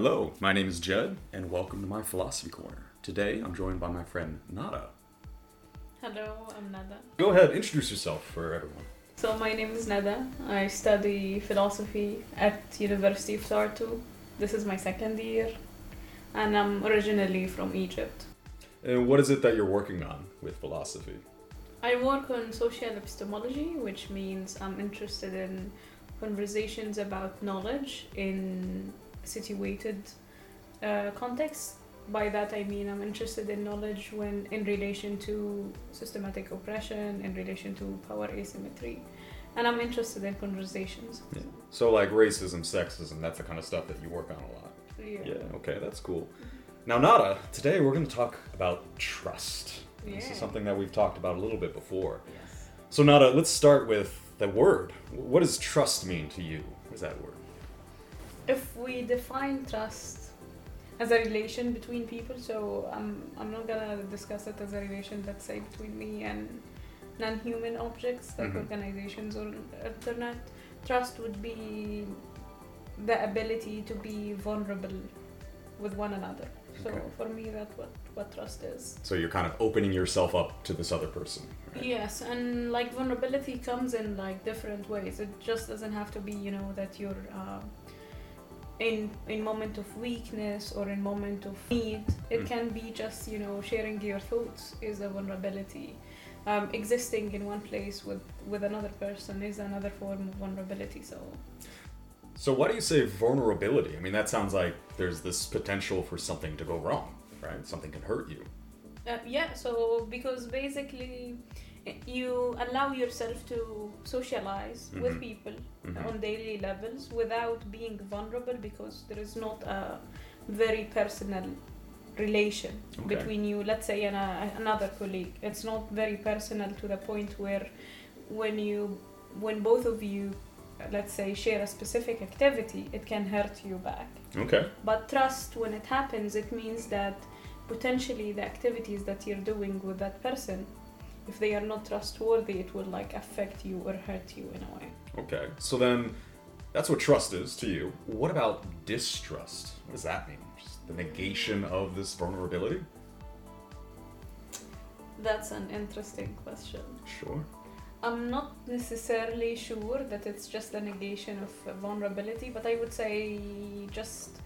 Hello, my name is Jed, and welcome to my Philosophy Corner. Today, I'm joined by my friend Nada. Hello, I'm Nada. Go ahead, introduce yourself for everyone. So my name is Nada. I study philosophy at University of Tartu. This is my second year, and I'm originally from Egypt. And what is it that you're working on with philosophy? I work on social epistemology, which means I'm interested in conversations about knowledge in situated context. By that I mean I'm interested in knowledge when in relation to systematic oppression, in relation to power asymmetry, and I'm interested in conversations. Yeah. So like racism, sexism, that's the kind of stuff that you work on a lot. Yeah. Okay, that's cool. Now Nada, today we're going to talk about trust. This is something that we've talked about a little bit before. Yes. So Nada, let's start with the word. What does trust mean to you? What is that word? If we define trust as a relation between people, so I'm not gonna discuss it as a relation, let's say, between me and non-human objects like organizations or internet. Trust would be the ability to be vulnerable with one another. So Okay. for me, that's what trust is. So you're kind of opening yourself up to this other person, right? Yes, and like vulnerability comes in like different ways. It just doesn't have to be, that you're in moment of weakness or in moment of need. It can be just, sharing your thoughts is a vulnerability. Existing in one place with another person is another form of vulnerability. So why do you say vulnerability? I mean, that sounds like there's this potential for something to go wrong, right? Something can hurt you. So because basically you allow yourself to socialize with people on daily levels without being vulnerable, because there is not a very personal relation between you, let's say, and another colleague. It's not very personal to the point where when both of you, let's say, share a specific activity, it can hurt you back. Okay. But trust, when it happens, it means that potentially the activities that you're doing with that person, if they are not trustworthy, it will like affect you or hurt you in a way. Okay. So then that's what trust is to you. What about distrust? What does that mean? Just the negation of this vulnerability? That's an interesting question. Sure. I'm not necessarily sure that it's just a negation of vulnerability, but I would say just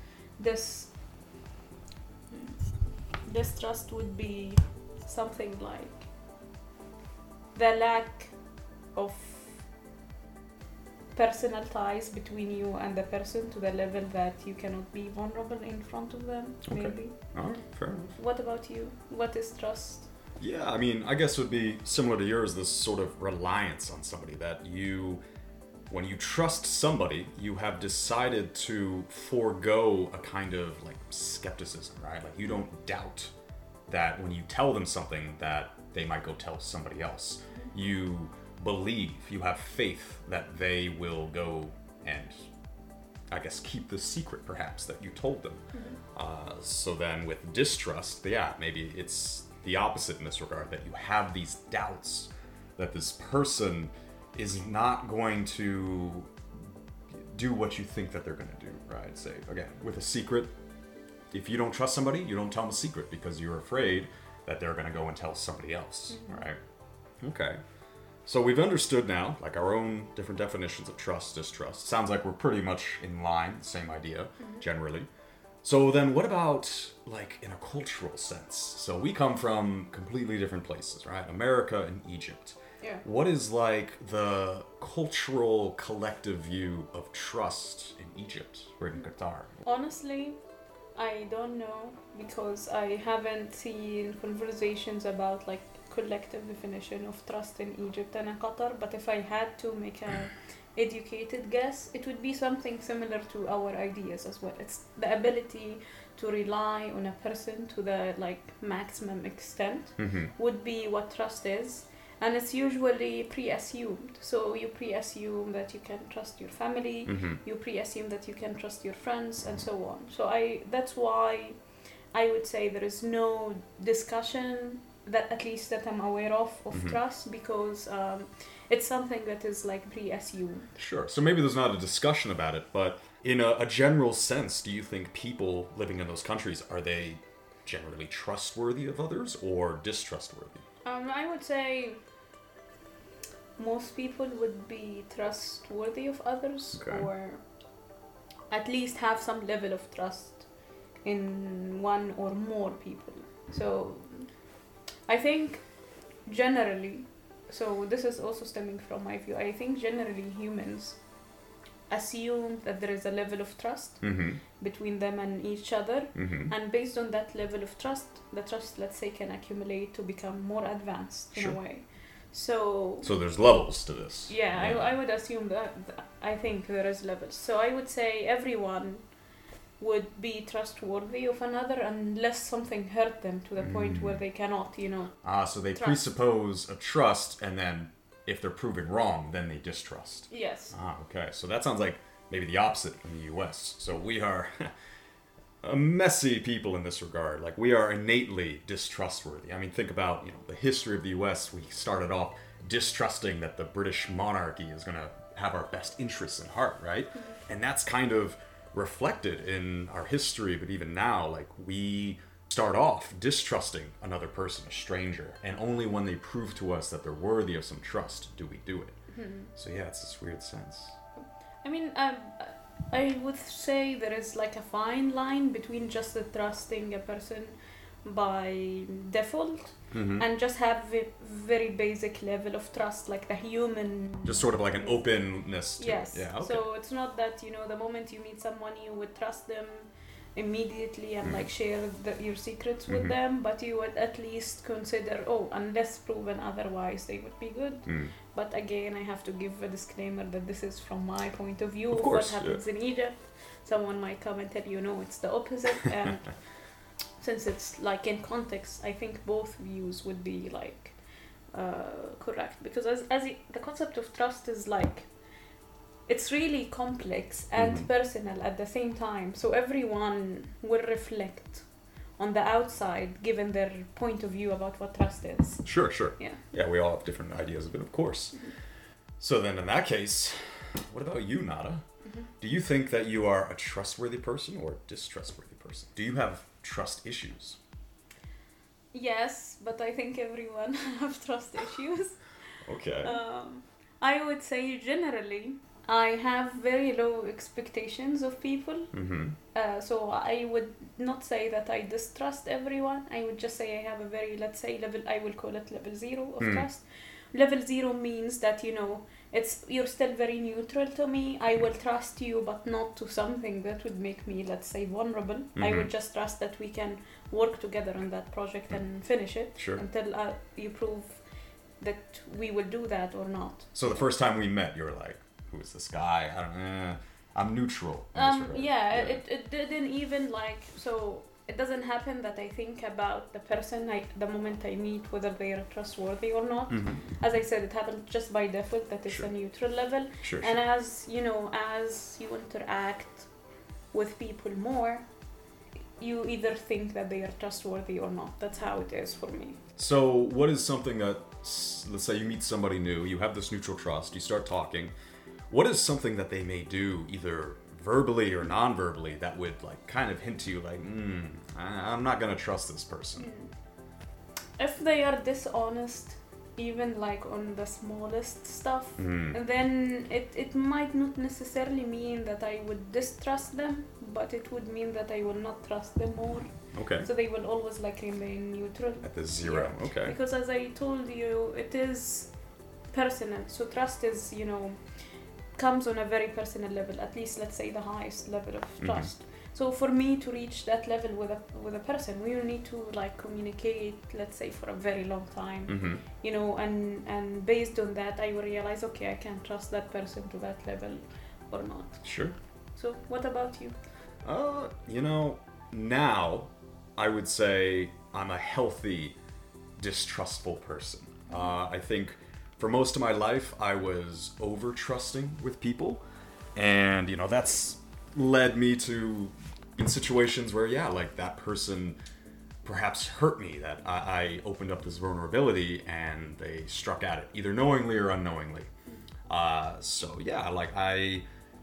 distrust would be something like the lack of personal ties between you and the person to the level that you cannot be vulnerable in front of them, maybe. All right, fair enough. What about you? What is trust? Yeah, I mean, I guess it would be similar to yours, this sort of reliance on somebody that when you trust somebody, you have decided to forego a kind of like skepticism, right? Like you don't doubt that when you tell them something that they might go tell somebody else. You believe, you have faith that they will go and, I guess, keep the secret perhaps that you told them. So then with distrust, maybe it's the opposite in this regard, that you have these doubts that this person is not going to do what you think that they're going to do, right? Say, again, with a secret, if you don't trust somebody, you don't tell them a secret because you're afraid that they're going to go and tell somebody else, right? Okay. So we've understood now, like, our own different definitions of trust, distrust. Sounds like we're pretty much in line, same idea, generally. So then what about, like, in a cultural sense? So we come from completely different places, right? America and Egypt. Yeah. What is, like, the cultural collective view of trust in Egypt or in Qatar? Honestly, I don't know, because I haven't seen conversations about like collective definition of trust in Egypt and in Qatar, but if I had to make a educated guess, it would be something similar to our ideas as well. It's the ability to rely on a person to the like maximum extent would be what trust is. And it's usually pre-assumed. So you pre-assume that you can trust your family, you pre-assume that you can trust your friends, and so on. So that's why I would say there is no discussion that, at least that I'm aware of trust, because it's something that is like pre-assumed. Sure. So maybe there's not a discussion about it, but in a general sense, do you think people living in those countries, are they generally trustworthy of others or distrustworthy? I would say most people would be trustworthy of others, Okay. or at least have some level of trust in one or more people. So I think generally, so this is also stemming from my view, I think generally humans assume that there is a level of trust Mm-hmm. between them and each other, Mm-hmm. and based on that level of trust, the trust, let's say, can accumulate to become more advanced in Sure. a way. So So there's levels to this. yeah, I would assume that I think there is levels. So I would say everyone would be trustworthy of another unless something hurt them to the point where they cannot, So they Trust. presuppose a trust, and then if they're proven wrong, then they distrust. Yes. Okay. So that sounds like maybe the opposite in the U.S. So we are a messy people in this regard. Like, we are innately distrustworthy. I mean, think about, the history of the U.S. We started off distrusting that the British monarchy is going to have our best interests in heart, right? And that's kind of reflected in our history, but even now, like, we start off distrusting another person, a stranger, and only when they prove to us that they're worthy of some trust do we do it. So yeah, it's this weird sense. I mean, I would say there is like a fine line between just trusting a person by default and just have a very basic level of trust, like the human. Just sort of like an openness to Yes. it. Yeah, okay. So it's not that, the moment you meet someone, you would trust them immediately and like share your secrets with them, but you would at least consider, unless proven otherwise, they would be good. But again, I have to give a disclaimer that this is from my point of view Of of course, what happens in Egypt. Someone might come and tell you, no, it's the opposite. And since it's like in context, I think both views would be like correct. Because the concept of trust is like, it's really complex and personal at the same time. So everyone will reflect on the outside, given their point of view about what trust is. Sure. Yeah. Yeah, we all have different ideas of it, of course. So then in that case, what about you, Nada? Do you think that you are a trustworthy person or a distrustworthy person? Do you have trust issues? Yes, but I think everyone have trust issues. Okay. I would say generally, I have very low expectations of people. So I would not say that I distrust everyone. I would just say I have a very, let's say, I will call it level 0 of trust. Level 0 means that, you're still very neutral to me. I will trust you, but not to something that would make me, let's say, vulnerable. I would just trust that we can work together on that project and finish it until you prove that we will do that or not. So the first time we met, you were like, who is this guy? I'm neutral. in this regard. It didn't even so it doesn't happen that I think about the person the moment I meet, whether they are trustworthy or not. As I said, it happened just by default that it's a neutral level. And as as you interact with people more, you either think that they are trustworthy or not. That's how it is for me. So what is something that, let's say you meet somebody new, you have this neutral trust, you start talking, what is something that they may do either verbally or non-verbally that would like kind of hint to you like, I'm not gonna trust this person? If they are dishonest, even like on the smallest stuff, then it might not necessarily mean that I would distrust them, but it would mean that I will not trust them more. Okay. So they will always like remain neutral. At the 0. Yeah. Okay. Because as I told you, it is personal. So trust is, comes on a very personal level, at least let's say the highest level of trust. So for me to reach that level with a person, we will need to like communicate, let's say, for a very long time, and based on that, I will realize, okay, I can trust that person to that level or not. Sure. So what about you? Now I would say I'm a healthy, distrustful person. I think for most of my life, I was over-trusting with people. And, that's led me to in situations where, like that person perhaps hurt me, that I opened up this vulnerability and they struck at it, either knowingly or unknowingly. Like I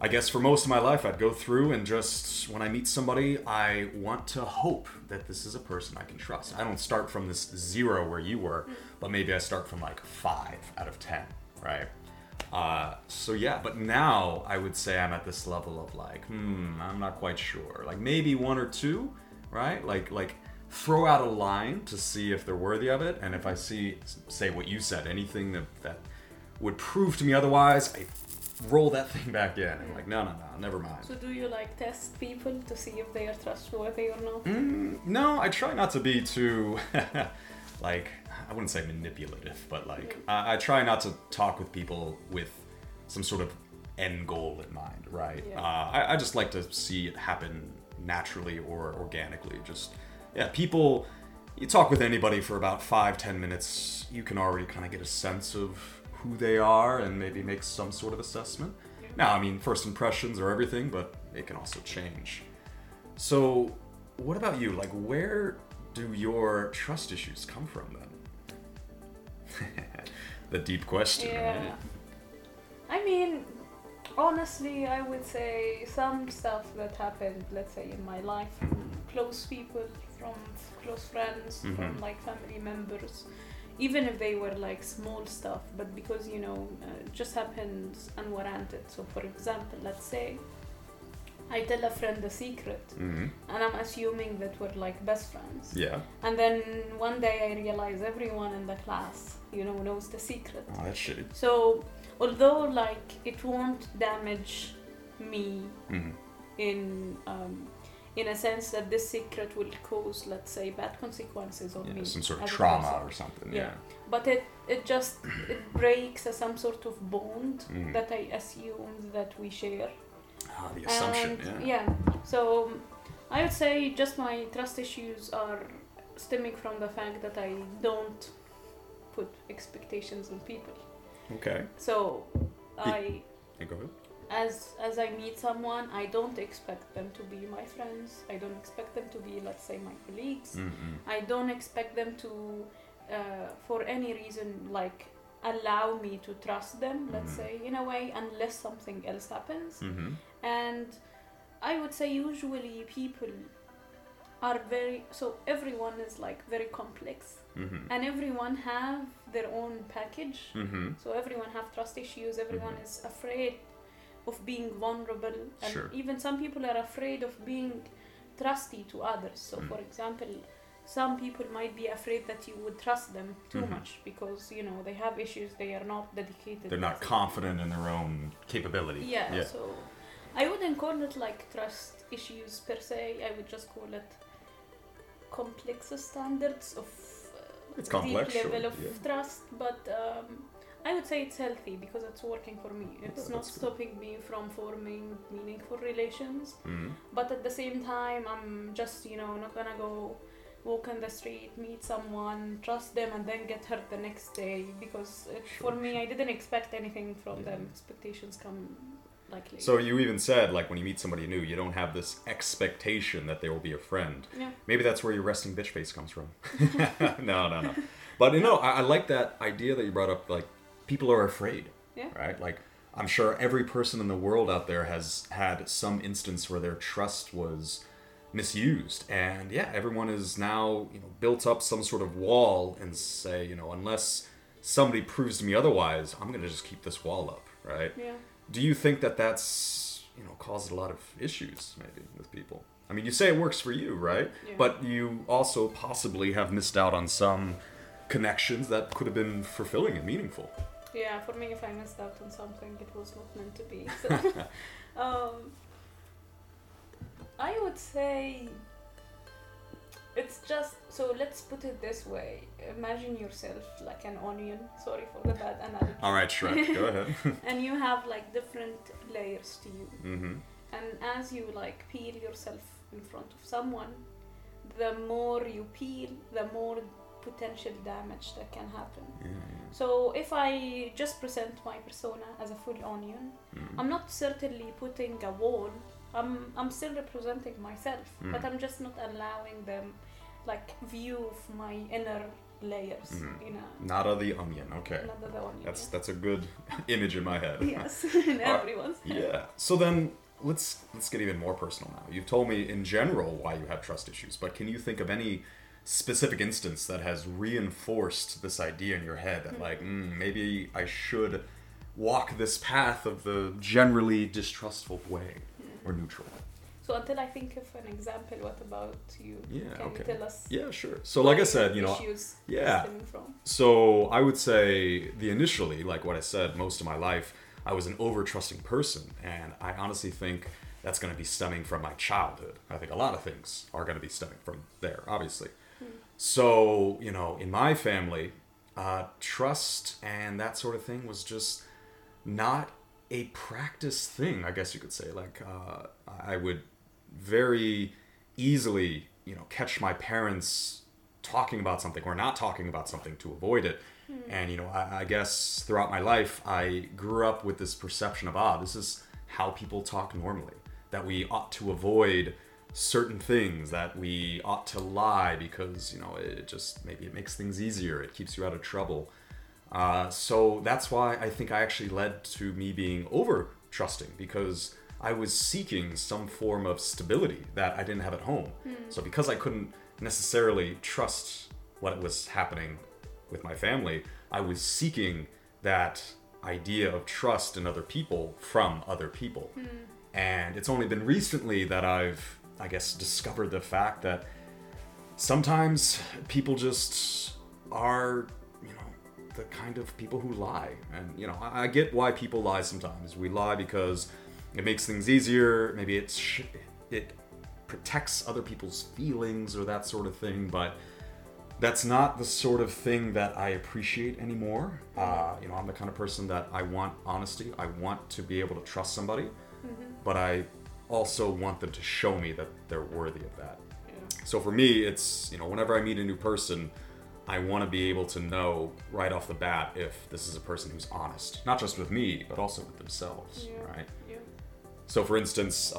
I guess for most of my life, I'd go through and just, when I meet somebody, I want to hope that this is a person I can trust. I don't start from this 0 where you were, but maybe I start from like 5 out of 10, right? So yeah, but now I would say I'm at this level of like, I'm not quite sure. Like maybe 1 or 2, right? Like throw out a line to see if they're worthy of it. And if I see, say what you said, anything that would prove to me otherwise, I roll that thing back in and like no, never mind. So do you like test people to see if they are trustworthy or not? No, I try not to be too like, I wouldn't say manipulative, but like I try not to talk with people with some sort of end goal in mind, right? Yeah. I just like to see it happen naturally or organically. Just people, you talk with anybody for about 5-10 minutes, you can already kind of get a sense of who they are and maybe make some sort of assessment. Now, I mean, first impressions are everything, but it can also change. So, what about you? Like, where do your trust issues come from then? The deep question, right? I mean, honestly, I would say some stuff that happened, let's say, in my life, from close people, from close friends, from like family members, even if they were like small stuff, but because it just happens unwarranted. So for example, let's say I tell a friend a secret, and I'm assuming that we're like best friends. Yeah. And then one day I realize everyone in the class, knows the secret. Oh, that's shitty. So although like it won't damage me in a sense that this secret will cause, let's say, bad consequences on me. Some sort of as a trauma person. or something. Yeah. But it breaks some sort of bond that I assume that we share. Ah, the assumption, So I would say just my trust issues are stemming from the fact that I don't put expectations on people. Okay. So go ahead. As I meet someone, I don't expect them to be my friends. I don't expect them to be, let's say, my colleagues. I don't expect them to, for any reason, like, allow me to trust them, let's say, in a way, unless something else happens. And I would say usually people are everyone is like very complex, and everyone have their own package. So everyone have trust issues, everyone is afraid of being vulnerable, and even some people are afraid of being trusty to others. So for example, some people might be afraid that you would trust them too much because they have issues, they are not dedicated, they're not confident in their own capability. So I wouldn't call it like trust issues per se. I would just call it complex standards of it's complex, deep level of trust, but I would say it's healthy because it's working for me. It's not stopping me from forming meaningful relations, but at the same time, I'm just, not gonna go walk on the street, meet someone, trust them, and then get hurt the next day because for me, I didn't expect anything from them. Expectations come like later. So you even said, like, when you meet somebody new, you don't have this expectation that they will be a friend. Yeah. Maybe that's where your resting bitch face comes from. No. But, I like that idea that you brought up, like, people are afraid, right? Like, I'm sure every person in the world out there has had some instance where their trust was misused. And everyone is now, built up some sort of wall and say, unless somebody proves to me otherwise, I'm going to just keep this wall up, right? Yeah. Do you think that that's, caused a lot of issues maybe with people? I mean, you say it works for you, right? Yeah. But you also possibly have missed out on some connections that could have been fulfilling and meaningful. Yeah, for me, if I missed out on something, it was not meant to be. So, I would say it's just, so let's put it this way. Imagine yourself like an onion. Sorry for the bad analogy. All right, Shrek, go ahead. And you have like different layers to you. Mm-hmm. And as you like peel yourself in front of someone, the more you peel, the more potential damage that can happen. Yeah. So if I just present my persona as a full onion, I'm not certainly putting a wall. I'm still representing myself, but I'm just not allowing them like view of my inner layers in a Nada the onion. Okay. another the onion. That's a good image in my head. Yes, in everyone's head. Yeah. So then let's get even more personal now. You've told me in general why you have trust issues, but can you think of any specific instance that has reinforced this idea in your head that like maybe I should walk this path of the generally distrustful way or neutral? So until I think of an example, what about you? Yeah, Can okay. you tell us? Yeah, sure. So like I said, issues yeah. stemming from? So I would say initially, like what I said, most of my life, I was an over-trusting person. And I honestly think that's going to be stemming from my childhood. I think a lot of things are going to be stemming from there, obviously. So, in my family, trust and that sort of thing was just not a practice thing, I guess you could say. Like, I would very easily, catch my parents talking about something or not talking about something to avoid it. And, I guess throughout my life, I grew up with this perception of, this is how people talk normally, that we ought to avoid certain things, that we ought to lie because, it just, maybe it makes things easier. It keeps you out of trouble. So that's why I think I actually led to me being over trusting, because I was seeking some form of stability that I didn't have at home. So because I couldn't necessarily trust what was happening with my family, I was seeking that idea of trust in other people from other people. And it's only been recently that I've, I guess, discovered the fact that sometimes people just are, the kind of people who lie. And, I get why people lie sometimes. We lie because it makes things easier. Maybe it protects other people's feelings or that sort of thing. But that's not the sort of thing that I appreciate anymore. I'm the kind of person that I want honesty. I want to be able to trust somebody. But I also want them to show me that they're worthy of that. So for me, it's, whenever I meet a new person, I want to be able to know right off the bat if this is a person who's honest, not just with me, but also with themselves, right? Yeah. So for instance,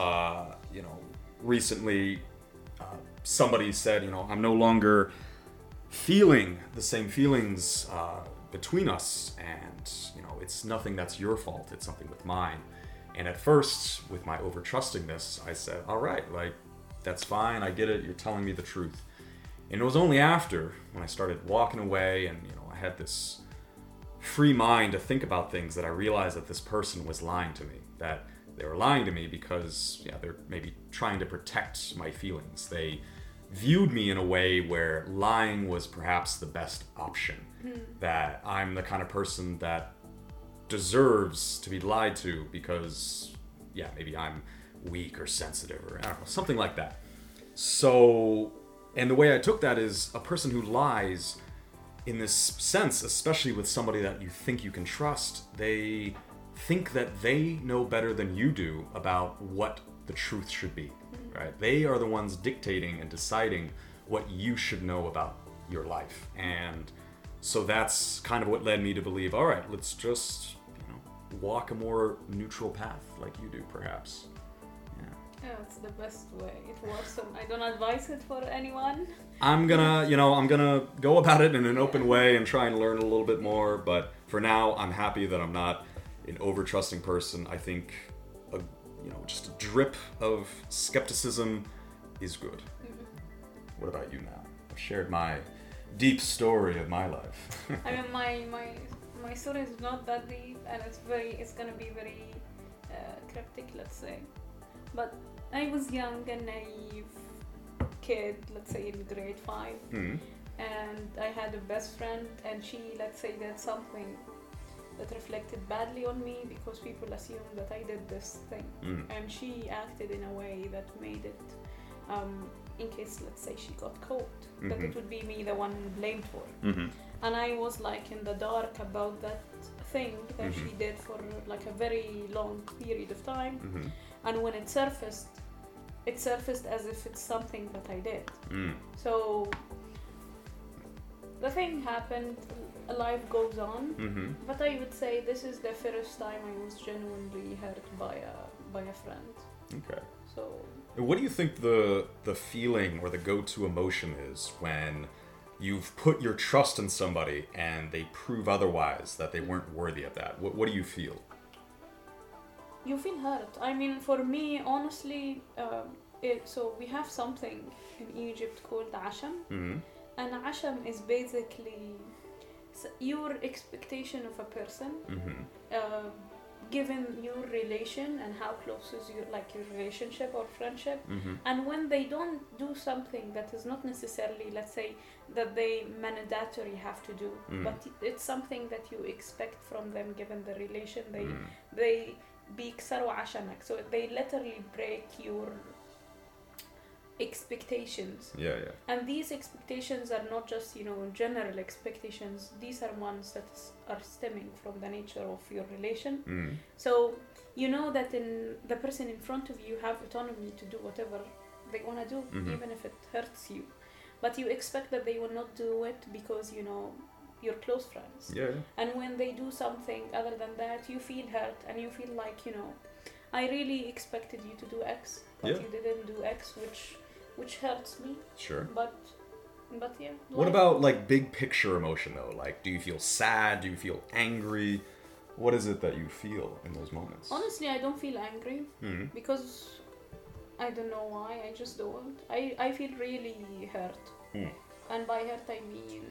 recently somebody said, I'm no longer feeling the same feelings between us, and, it's nothing that's your fault, it's something with mine. And at first, with my over-trustingness, I said, all right, that's fine, I get it, you're telling me the truth. And it was only after, when I started walking away and, I had this free mind to think about things, that I realized that this person was lying to me. That they were lying to me because, they're maybe trying to protect my feelings. They viewed me in a way where lying was perhaps the best option. That I'm the kind of person that deserves to be lied to because, maybe I'm weak or sensitive or, I don't know, something like that. So... And the way I took that is a person who lies in this sense, especially with somebody that you think you can trust, they think that they know better than you do about what the truth should be, right? They are the ones dictating and deciding what you should know about your life. And so that's kind of what led me to believe, all right, let's just, walk a more neutral path like you do, perhaps. Yeah, it's the best way. It works. I don't advise it for anyone. I'm gonna go about it in an open way and try and learn a little bit more. But for now, I'm happy that I'm not an over-trusting person. I think, just a drip of skepticism is good. What about you now? I've shared my deep story of my life. I mean, my story is not that deep, and it's gonna be very cryptic, let's say. But I was young and naive kid, let's say in grade 5, and I had a best friend, and she, let's say, did something that reflected badly on me because people assumed that I did this thing, and she acted in a way that made it, in case, let's say, she got caught, that it would be me the one blamed for. And I was like in the dark about that thing that she did for like a very long period of time. And when it surfaced as if it's something that I did. So the thing happened, life goes on, but I would say this is the first time I was genuinely hurt by a friend. Okay. So what do you think the feeling or the go-to emotion is when you've put your trust in somebody and they prove otherwise, that they weren't worthy of that. What do you feel? You feel hurt. I mean, for me, honestly, so we have something in Egypt called asham, Mm-hmm. and asham is basically your expectation of a person, Mm-hmm. given your relation and how close is your relationship or friendship. Mm-hmm. And when they don't do something that is not necessarily, let's say, that they mandatory have to do, but it's something that you expect from them given the relation, they بيكسروا عشمك. So they literally break your expectations. Yeah, yeah. And these expectations are not just, general expectations. These are ones that are stemming from the nature of your relation. So you know that in the person in front of you have autonomy to do whatever they want to do, even if it hurts you. But you expect that they will not do it because, you're close friends. Yeah. And when they do something other than that, you feel hurt and you feel like, I really expected you to do X, but you didn't do X, which hurts me. Sure. But yeah. What about like big picture emotion though? Like, do you feel sad? Do you feel angry? What is it that you feel in those moments? Honestly, I don't feel angry because I don't know why. I just don't. I feel really hurt. And by hurt, I mean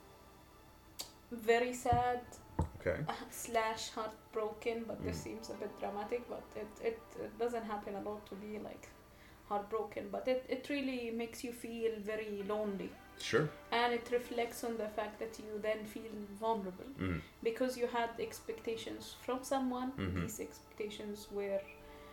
very sad. Okay. / heartbroken, but this seems a bit dramatic, but it doesn't happen a lot to be like heartbroken, but it really makes you feel very lonely. Sure. And it reflects on the fact that you then feel vulnerable because you had expectations from someone. These expectations were,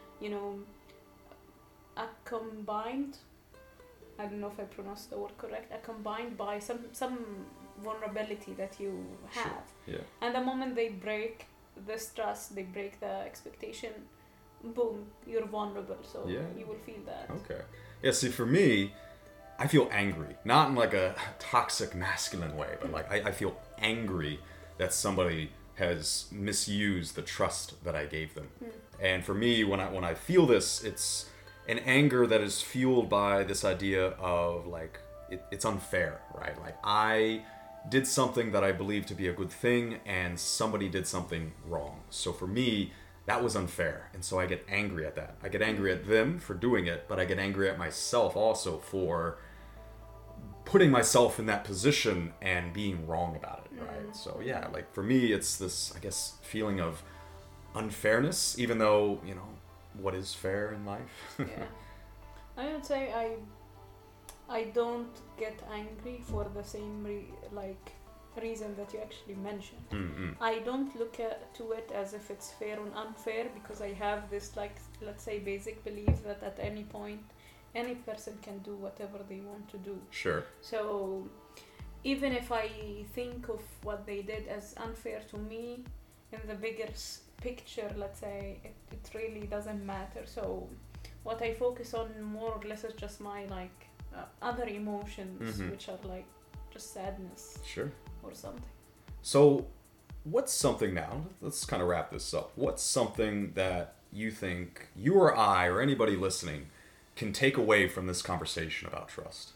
combined. I don't know if I pronounced the word correct. Combined by some vulnerability that you have. Sure. Yeah. And the moment they break this trust, they break the expectation, boom, you're vulnerable. So you will feel that. Okay. Yeah, see, for me, I feel angry. Not in like a toxic masculine way, but like I feel angry that somebody has misused the trust that I gave them. And for me, when I feel this, it's an anger that is fueled by this idea of like, it's unfair, right? Like I did something that I believe to be a good thing and somebody did something wrong. So for me, that was unfair. And so I get angry at that. I get angry at them for doing it, but I get angry at myself also for putting myself in that position and being wrong about it, right? So yeah, like for me, it's this, I guess, feeling of unfairness, even though, what is fair in life? Yeah. I would say I don't get angry for the same reason that you actually mentioned. I don't look to it as if it's fair or unfair because I have this let's say basic belief that at any point any person can do whatever they want to do. Sure. So even if I think of what they did as unfair to me, in the bigger picture, let's say, it really doesn't matter. So what I focus on more or less is just my other emotions, which are like just sadness. Sure. Or something. So what's something now, let's kind of wrap this up. What's something that you think you or I or anybody listening can take away from this conversation about trust?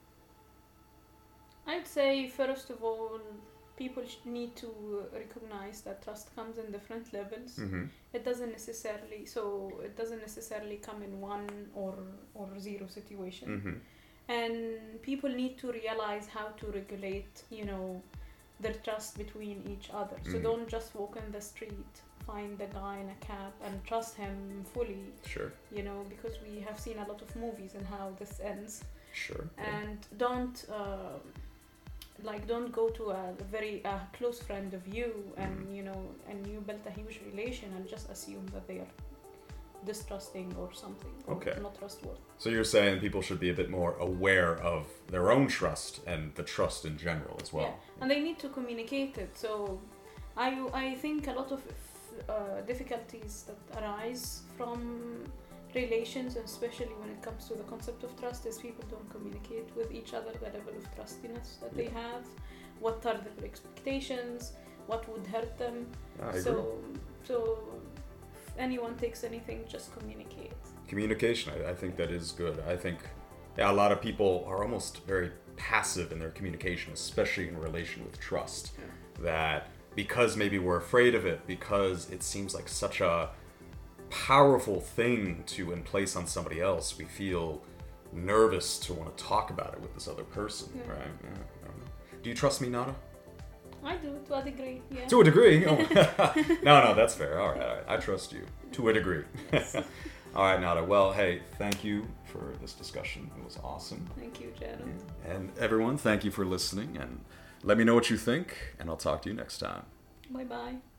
I'd say, first of all, people need to recognize that trust comes in different levels. It doesn't necessarily come in 1 or 0 situation. And people need to realize how to regulate, their trust between each other. So don't just walk in the street, find the guy in a cab and trust him fully. Sure. Because we have seen a lot of movies and how this ends. Sure. And don't go to a very close friend of you and and you built a huge relation and just assume that they are distrusting or something, or not trustworthy. So you're saying people should be a bit more aware of their own trust and the trust in general as well. Yeah, and they need to communicate it. So I think a lot of difficulties that arise from relations, and especially when it comes to the concept of trust, is people don't communicate with each other the level of trustiness that they have, what are their expectations, what would hurt them. So if anyone takes anything, just communicate. Communication, I think that is good. I think a lot of people are almost very passive in their communication, especially in relation with trust. Yeah. That because maybe we're afraid of it, because it seems like such a powerful thing to place on somebody else, we feel nervous to want to talk about it with this other person, Yeah. right? Yeah, I don't know. Do you trust me, Nada? I do, to a degree, yeah. To a degree. Oh. No, that's fair. All right. I trust you to a degree. All right, Nada. Well, hey, thank you for this discussion. It was awesome. Thank you, Jared. And everyone, thank you for listening. And let me know what you think, and I'll talk to you next time. Bye-bye.